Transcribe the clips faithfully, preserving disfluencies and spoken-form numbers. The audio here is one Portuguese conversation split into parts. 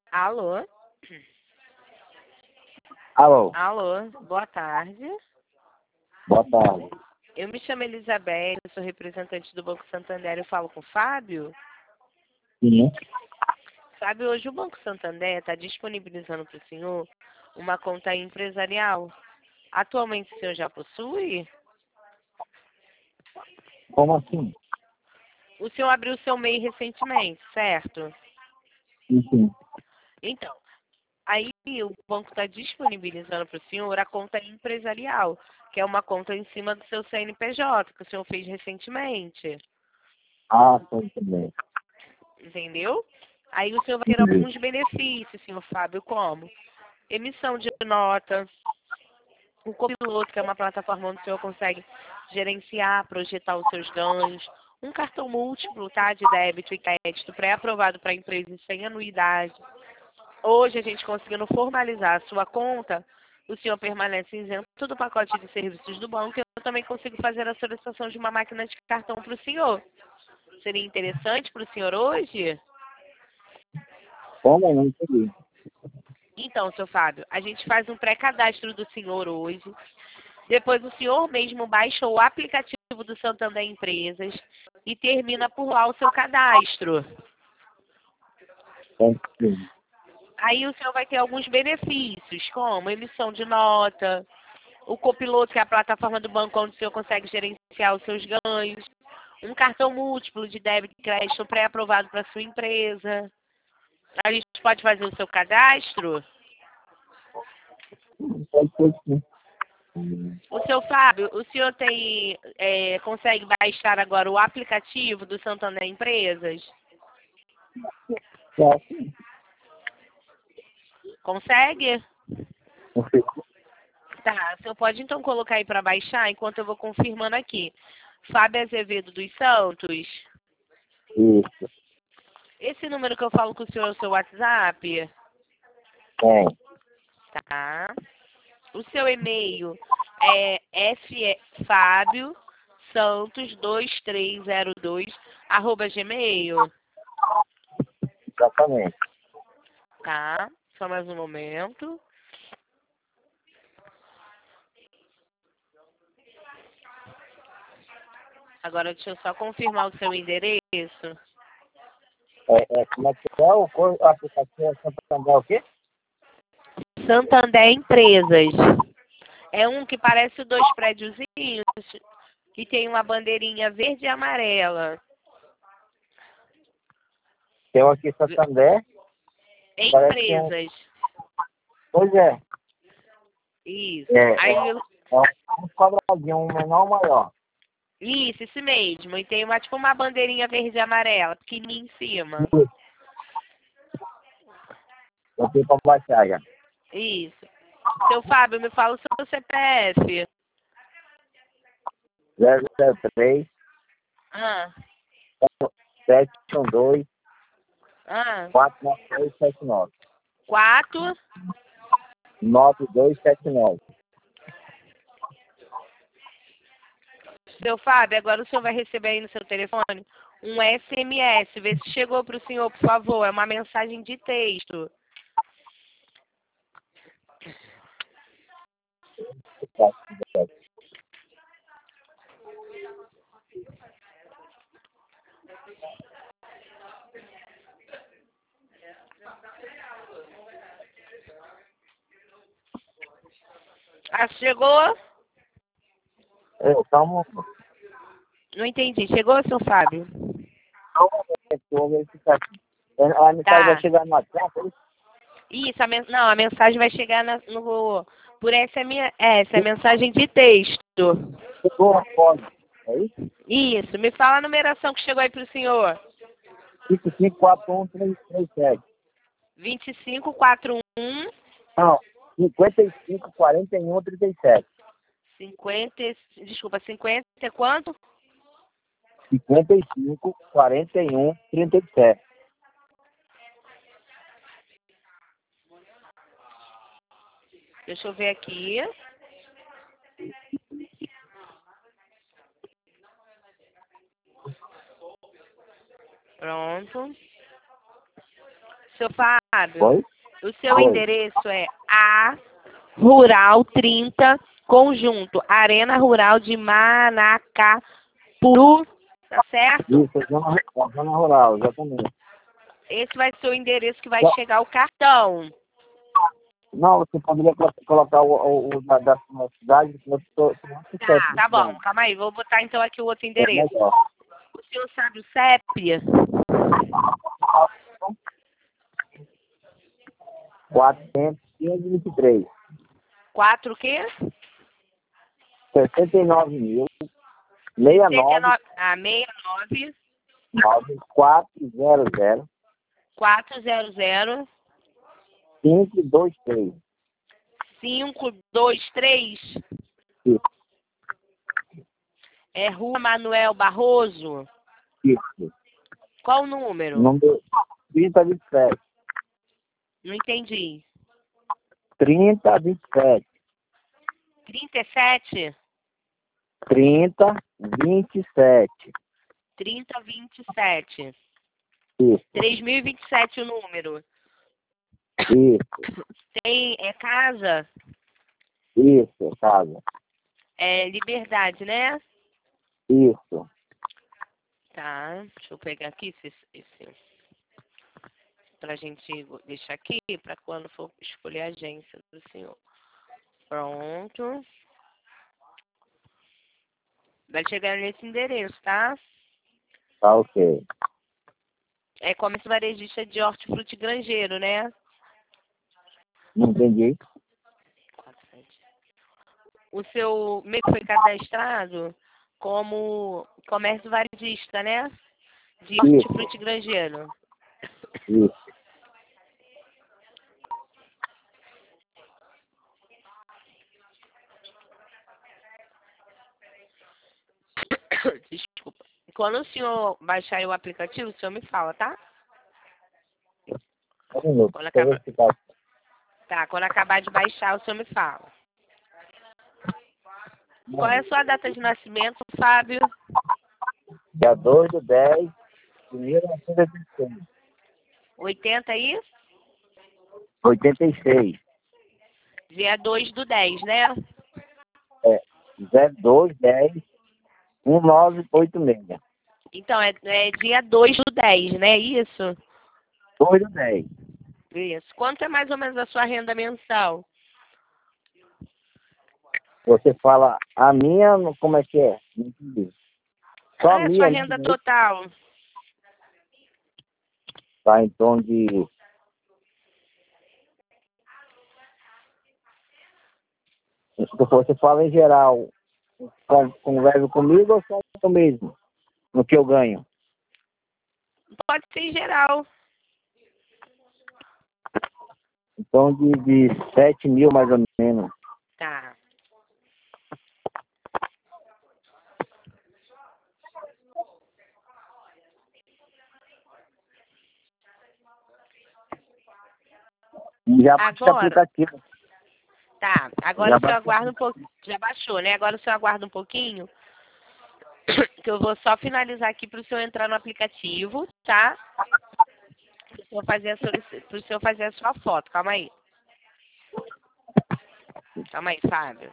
Alô? Alô, Alô, boa tarde. boa tarde. Eu me chamo Elizabeth, eu sou representante do Banco Santander. Eu falo com o Fábio. Sim. Fábio, hoje o Banco Santander está disponibilizando para o senhor uma conta empresarial. Atualmente o senhor já possui? Como assim? O senhor abriu seu M E I recentemente, certo? Sim, sim. Então, aí o banco está disponibilizando para o senhor a conta empresarial, que é uma conta em cima do seu C N P J, que o senhor fez recentemente. Ah, tô entendendo. Entendeu? Aí o senhor vai ter Entendi. alguns benefícios, senhor Fábio, como emissão de nota, o copiloto, que é uma plataforma onde o senhor consegue gerenciar, projetar os seus ganhos, um cartão múltiplo, tá, de débito e crédito pré-aprovado para empresas sem anuidade. Hoje a gente conseguindo formalizar a sua conta, o senhor permanece isento do pacote de serviços do banco e eu também consigo fazer a solicitação de uma máquina de cartão para o senhor. Seria interessante para o senhor hoje? Como? Não entendi. Então, seu Fábio, a gente faz um pré-cadastro do senhor hoje. Depois o senhor mesmo baixa o aplicativo do Santander Empresas e termina por lá o seu cadastro. Entendi. Aí o senhor vai ter alguns benefícios, como emissão de nota, o copiloto, que é a plataforma do banco onde o senhor consegue gerenciar os seus ganhos, um cartão múltiplo de débito e crédito pré-aprovado para sua empresa. A gente pode fazer o seu cadastro. Pode ser sim. O seu Fábio, o senhor tem, é, consegue baixar agora o aplicativo do Santander Empresas? Tá, sim. Consegue? Você- Tá, o senhor pode então colocar aí para baixar enquanto eu vou confirmando aqui. Fábio Azevedo dos Santos. Isso. Esse número que eu falo com o senhor é o seu WhatsApp? Tem. Tá. O seu e-mail é fábio santos dois três zero dois arroba gmail. Exatamente. Tá. Só mais um momento. Agora deixa eu só confirmar o seu endereço. É, é, como é que é o, co- o aplicativo é Santander o quê? Santander Empresas. É um que parece dois prédiozinhos, que tem uma bandeirinha verde e amarela. Tem um aqui Santander. Parece que é um... Empresas. Pois é. Isso. É, é, Aí, é um quadradinho, um menor ou maior. isso, esse mesmo. E tem uma, tipo uma bandeirinha verde e amarela, pequenininha em cima. Isso. Eu tenho para baixar já. Isso. Seu Fábio, me fala o seu C P F. zero zero três, Ah, sete um dois, ah. quatro nove dois sete nove. Quatro. nove dois sete nove. Seu Fábio, agora o senhor vai receber aí no seu telefone um S M S. Vê se chegou para o senhor, por favor. É uma mensagem de texto. Ah, chegou? Eu, calma, Não entendi. Chegou, seu Fábio? calma, eu vou verificar aqui. A mensagem vai Tá. chegar no WhatsApp, é isso? Isso, a men... não, a mensagem vai chegar na- no... por S M S, é mensagem de texto. Chegou a foto, é isso? Isso, me fala a numeração que chegou aí pro senhor. cinco cinco quatro um três três sete. vinte e cinco, quarenta e um, Não, cinquenta e cinco quarenta e um trinta e sete. cinquenta, desculpa, cinquenta e quanto? cinquenta e cinco quarenta e um trinta e sete. Deixa eu ver aqui. Pronto. Seu Fábio, Oi? o seu Oi. endereço é A Rural trinta, conjunto, Arena Rural de Manacapuru, tá certo? Isso, é zona, é zona rural, exatamente. Esse vai ser o endereço que vai Não, chegar o cartão. não, você poderia colo- colocar o, o, o da, da sua cidade, que eu tô, tô muito perto Tá, da tá bom, cidade. calma aí, vou botar então aqui o outro É endereço. melhor. O senhor sabe o C E P? quatrocentos e vinte e três. quatro o quê? sessenta e nove mil, sessenta e nove, sessenta e nove, ah, sessenta e nove, nove, quatro zero zero, quatrocentos, cinco dois três. cinco dois três. Isso, É Rua Manuel Barroso. isso. Qual o número? Número trinta vinte e sete. Não entendi. trinta vinte e sete. trinta e sete? trinta vinte e sete. trinta vinte e sete. Isso, três mil e vinte e sete o número. isso, Tem, é casa? isso, casa. É Liberdade, né? Isso. Tá, deixa eu pegar aqui esse, esse pra gente deixar aqui para quando for escolher a agência do senhor. Pronto. Vai chegar nesse endereço, tá? Tá ok. É comércio varejista de hortifruti granjeiro, né? Não entendi. O seu meio que foi cadastrado como comércio varejista, né? De Isso, hortifruti granjeiro. isso. Desculpa. Quando o senhor baixar aí o aplicativo, o senhor me fala, tá? Um minuto. Quando Deixa eu acabar, ver se tá. tá, quando acabar de baixar, o senhor me fala. Qual é a sua data de nascimento, Fábio? Dia dois do dez de mil novecentos e oitenta e seis. oitenta aí? oitenta e seis. Dia dois do dez, né? É. zero dois dez um nove oito seis. Então, é, é dia dois do dez, né? Isso? dois do dez. Isso. Quanto é mais ou menos a sua renda mensal? Você fala a minha, como é que é? Não entendi. Só a Ah, é a sua minha, né? renda total. Tá em torno de. Você fala em geral, con- conversa comigo ou só eu mesmo? No que eu ganho? Pode ser em geral. Então de, de sete mil mais ou menos. Tá. E já baixa o Agora, aplicativo. tá. Agora Já o senhor baixa o aguarda um pouquinho. Já baixou, né? Agora o senhor aguarda um pouquinho. Que eu vou só finalizar aqui para o senhor entrar no aplicativo, tá? Para o senhor fazer a solici- pro senhor fazer a sua foto. Calma aí. Calma aí, Fábio.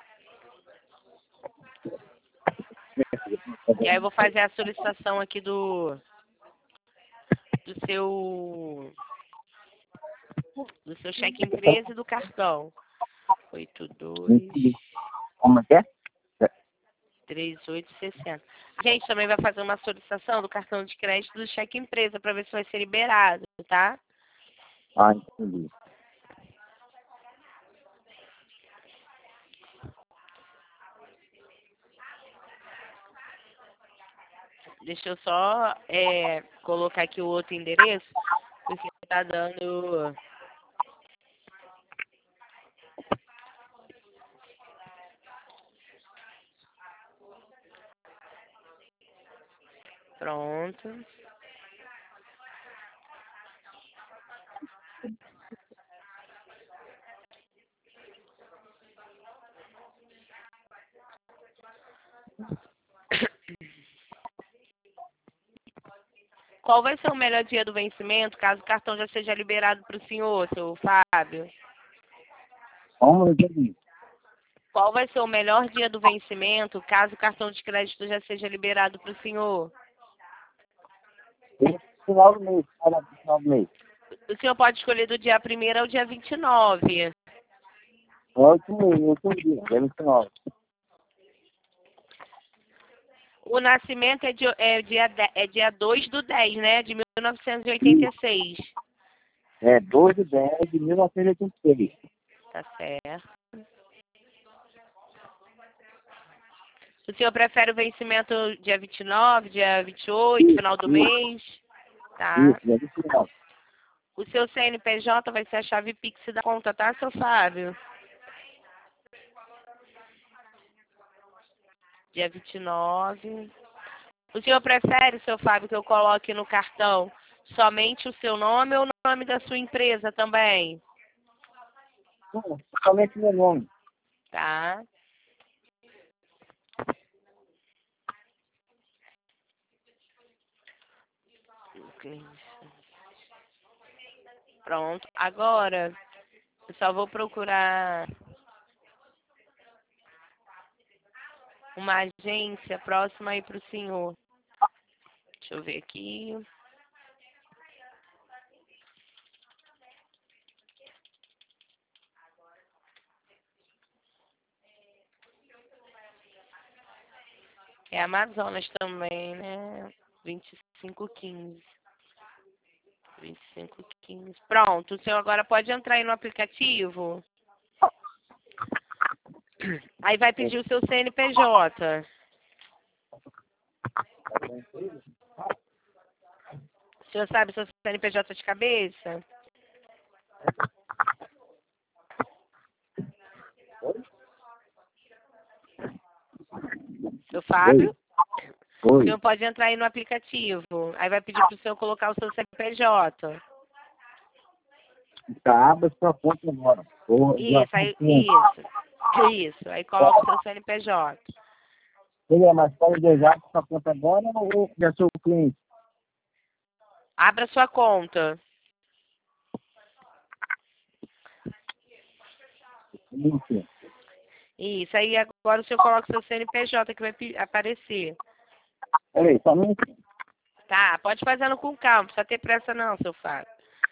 E aí eu vou fazer a solicitação aqui do do seu do seu cheque empresa e do cartão. oito dois aplicativo. Como é que é? três oito seis zero. A gente também vai fazer uma solicitação do cartão de crédito do cheque empresa para ver se vai ser liberado, tá? Ah, entendi. Deixa eu só é, colocar aqui o outro endereço, porque tá dando. Pronto. Qual vai ser o melhor dia do vencimento, caso o cartão já seja liberado para o senhor, seu Fábio? Como eu entendi? Qual vai ser o melhor dia do vencimento, caso o cartão de crédito já seja liberado para o senhor? Esse final do mês, olha, no final do mês. O senhor pode escolher do dia primeiro ao dia vinte e nove. Oito mês, oito dias, dia vinte e nove. O nascimento é, de, é, dia, de, é dia dois do dez, né? De mil novecentos e oitenta e seis. É dois de dez de mil novecentos e oitenta e seis. Tá certo. O senhor prefere o vencimento dia vinte e nove, dia vinte e oito, Isso, final do isso. mês? Tá. Isso, dia vinte e nove. O seu C N P J vai ser a chave Pix da conta, tá, seu Fábio? Dia vinte e nove. O senhor prefere, seu Fábio, que eu coloque no cartão somente o seu nome ou o nome da sua empresa também? Não, somente meu nome. Tá. Pronto. Agora, eu só vou procurar uma agência próxima aí para o senhor. Deixa eu ver aqui. É Amazonas também, né? vinte e cinco quinze. vinte e cinco quinze. Pronto. O senhor agora pode entrar aí no aplicativo. Aí vai pedir o seu C N P J. O senhor sabe o seu C N P J de cabeça? Seu Fábio? O Oi. senhor pode entrar aí no aplicativo. Aí vai pedir para o senhor colocar o seu C N P J. Tá, abra sua conta agora. Ô, já Isso, aí, tem. isso. Isso. Aí coloca o seu C N P J. Ele é mais pode deixar sua conta agora ou já sou cliente? Abra sua conta. Isso. Isso. Aí agora o senhor coloca o seu C N P J que vai pi- aparecer. Peraí, somente. Tá, pode fazendo com calma. Não precisa ter pressa não, seu Fábio.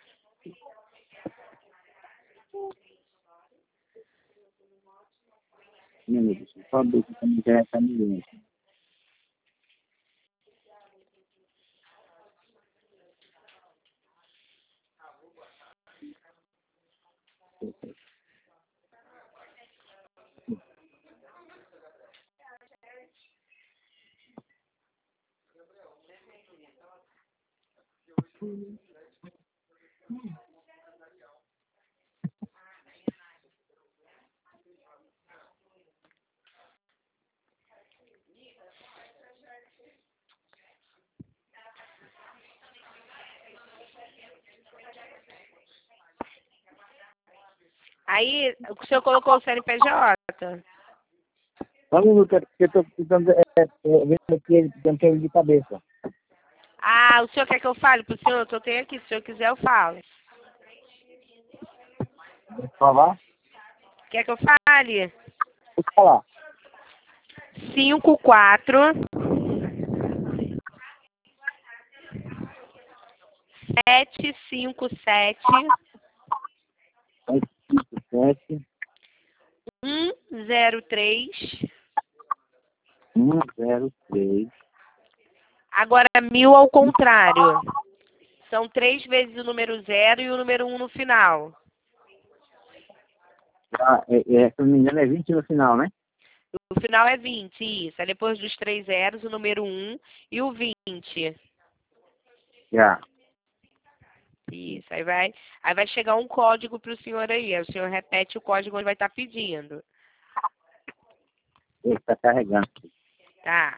Meu Deus, só ver se também já está me vendo. Aí o senhor colocou o C N P J? Só um minuto, é porque eu estou precisando, é, é, vendo aqui ele tentando ele de cabeça. Ah, o senhor quer que eu fale pro senhor? Que eu tenho aqui. Se o senhor quiser, eu falo. Vou falar? Quer que eu fale? Vou falar. Cinco, quatro, sete, cinco, sete, sete, cinco, sete, um, zero, três. um, zero, três. Agora, mil ao contrário. São três vezes o número zero e o número um no final. Ah, é, é, se não me engano, é vinte no final, né? O final é vinte, isso. É depois dos três zeros, o número um e o vinte. Já. Isso, aí vai, aí vai chegar um código para o senhor aí. Aí o senhor repete o código onde vai estar pedindo. Ele está carregando. Tá.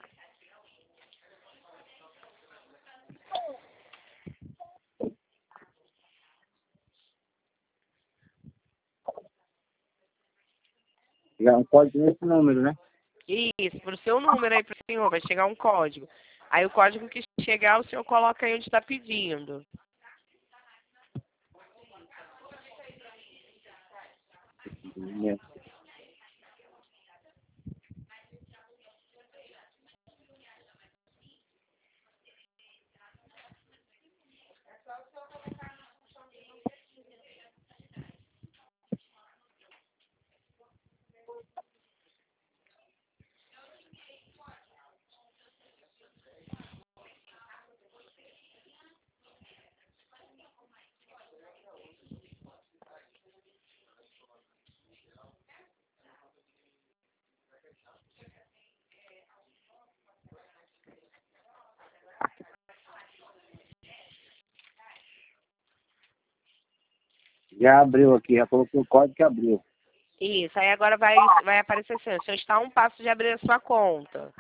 Já um código nesse número, né? Isso, pro seu número aí pro senhor, vai chegar um código. Aí o código que chegar, o senhor coloca aí onde está pedindo. Já abriu aqui, já colocou o código que abriu. Isso, aí agora vai, vai aparecer assim, o senhor está a um passo de abrir a sua conta.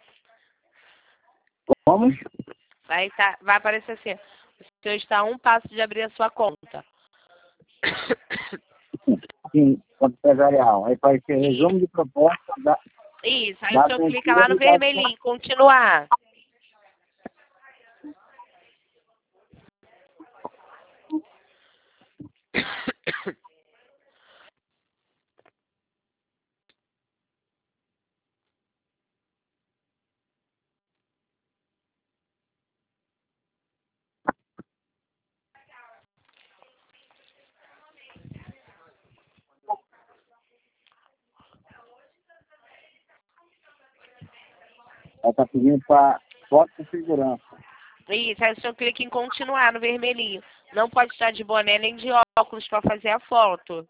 Como? Vai, tá, vai aparecer assim, o senhor está a um passo de abrir a sua conta. Sim, conta empresarial. Aí vai ser resumo de proposta da, Isso, aí da o senhor clica abertura lá no e da... vermelhinho, continuar. Ela tá pedindo para foto de segurança. Isso, aí o senhor clica em continuar no vermelhinho. Não pode estar de boné nem de óculos para fazer a foto.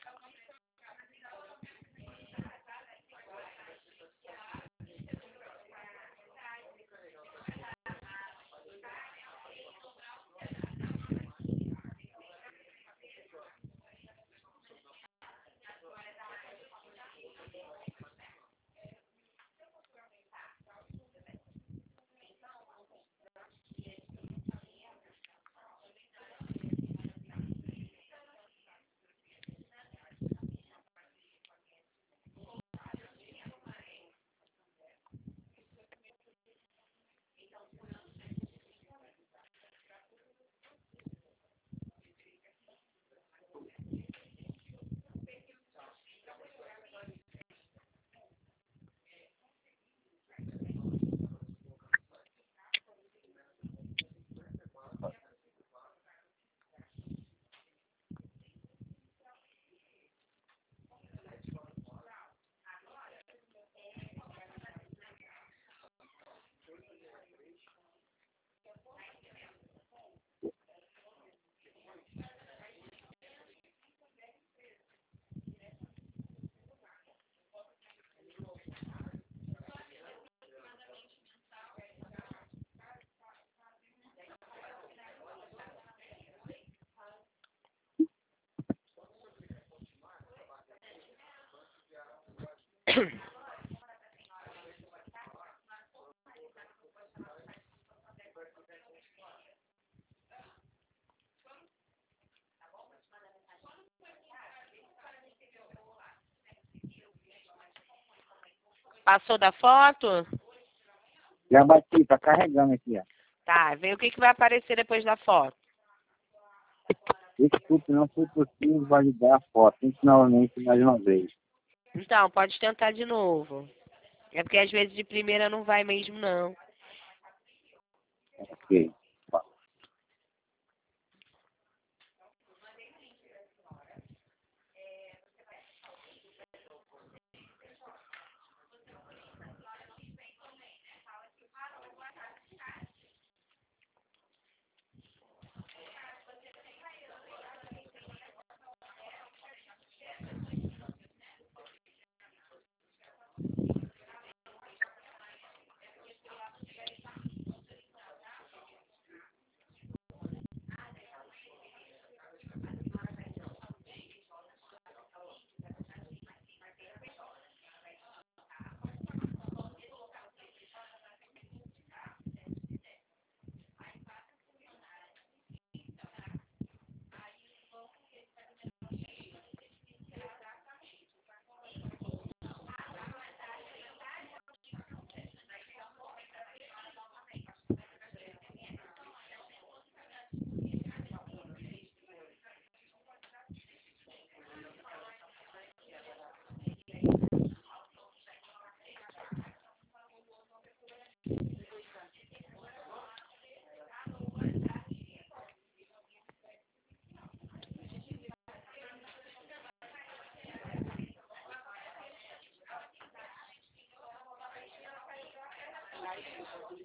Passou da foto? Já bati, tá carregando aqui, ó. Tá, vê o que, que vai aparecer depois da foto. Desculpe, não foi possível validar a foto. Tente novamente mais uma vez. Então, pode tentar de novo. É porque às vezes de primeira não vai mesmo, não. Ok.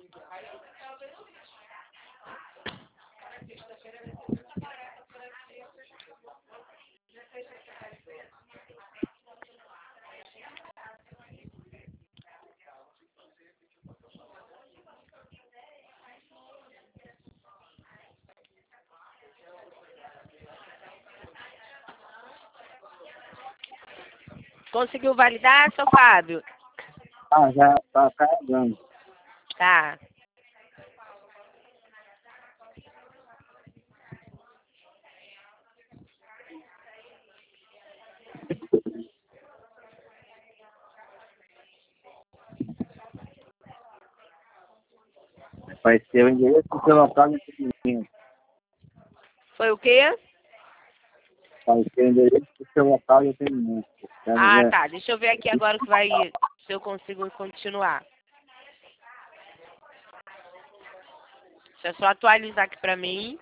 Conseguiu validar, seu Fábio? Ah, já tá carregando. Tá. Vai ser o endereço do seu local de atendimento. Foi o quê? Vai ser o endereço do seu local de atendimento. Ah, É, tá. Deixa eu ver aqui agora o que vai ir, se eu consigo continuar. Deixa eu só atualizar aqui pra mim.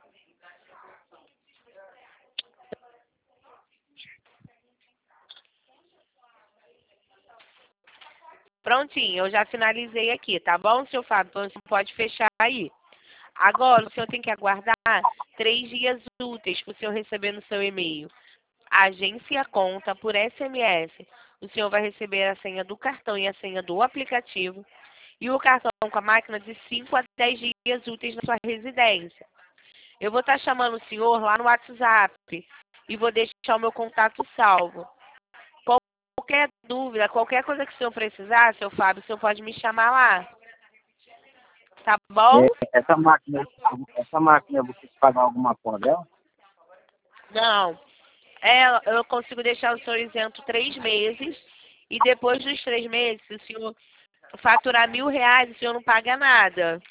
Prontinho, eu já finalizei aqui, tá bom, seu Fábio? Então você pode fechar aí. Agora, o senhor tem que aguardar três dias úteis para o senhor receber no seu e-mail. Agência conta por S M S. O senhor vai receber a senha do cartão e a senha do aplicativo. E o cartão com a máquina de cinco a dez dias úteis na sua residência. Eu vou estar chamando o senhor lá no WhatsApp e vou deixar o meu contato salvo. Qualquer dúvida, qualquer coisa que o senhor precisar, seu Fábio, o senhor pode me chamar lá. Tá bom? é, essa máquina, essa máquina, você tem que pagar alguma coisa dela? Não. É, eu consigo deixar o senhor isento três meses. E depois dos três meses, se o senhor faturar mil reais, o senhor não paga nada.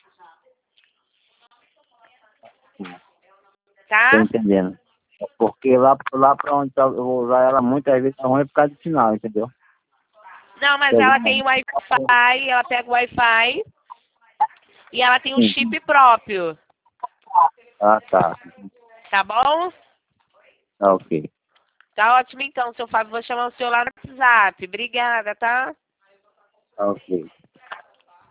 Tá? Tô entendendo. Porque lá, lá pra onde eu vou usar ela muitas vezes é ruim por causa do sinal, entendeu? Não, mas ela tem Wi-Fi, ela pega o Wi-Fi e ela tem um Sim. chip próprio. Ah, tá. Tá bom? Tá ok. Tá ótimo então, seu Fábio. Vou chamar o senhor lá no WhatsApp. Obrigada, tá? Tá ok.